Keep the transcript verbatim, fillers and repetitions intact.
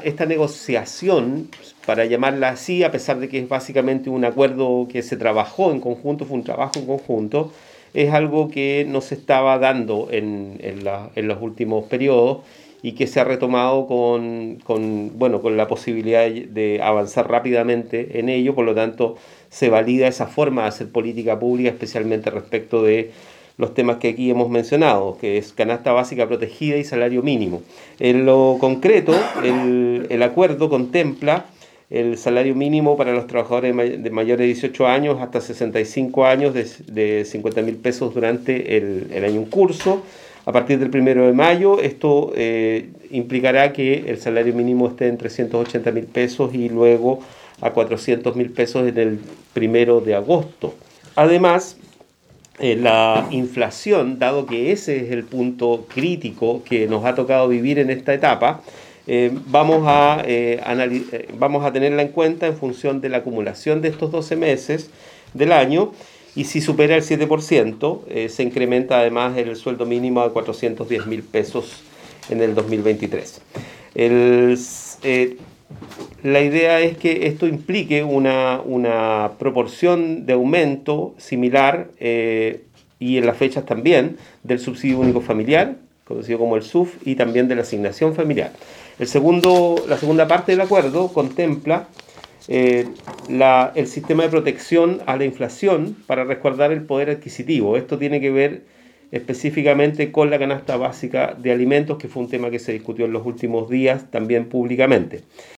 esta negociación, para llamarla así, a pesar de que es básicamente un acuerdo que se trabajó en conjunto, fue un trabajo en conjunto, es algo que no se estaba dando en, en, la, en los últimos periodos y que se ha retomado con, con, bueno, con la posibilidad de, de avanzar rápidamente en ello. Por lo tanto, se valida esa forma de hacer política pública, especialmente respecto de los temas que aquí hemos mencionado, que es canasta básica protegida y salario mínimo. En lo concreto, el, el acuerdo contempla el salario mínimo para los trabajadores de mayores de dieciocho años hasta sesenta y cinco años de, de cincuenta mil pesos durante el, el año en curso. A partir del primero de mayo, esto eh, implicará que el salario mínimo esté en trescientos ochenta mil pesos y luego a cuatrocientos mil pesos en el primero de agosto. Además, eh, la inflación, dado que ese es el punto crítico que nos ha tocado vivir en esta etapa, Eh, vamos, a, eh, analiz- eh, vamos a tenerla en cuenta en función de la acumulación de estos doce meses del año, y si supera el siete por ciento, eh, se incrementa además el sueldo mínimo a cuatrocientos diez mil pesos en el dos mil veintitrés. El, eh, la idea es que esto implique una, una proporción de aumento similar, eh, y en las fechas también, del subsidio único familiar, conocido como el S U F, y también de la asignación familiar. El segundo, la segunda parte del acuerdo contempla eh, la, el sistema de protección a la inflación para resguardar el poder adquisitivo. Esto tiene que ver específicamente con la canasta básica de alimentos, que fue un tema que se discutió en los últimos días también públicamente.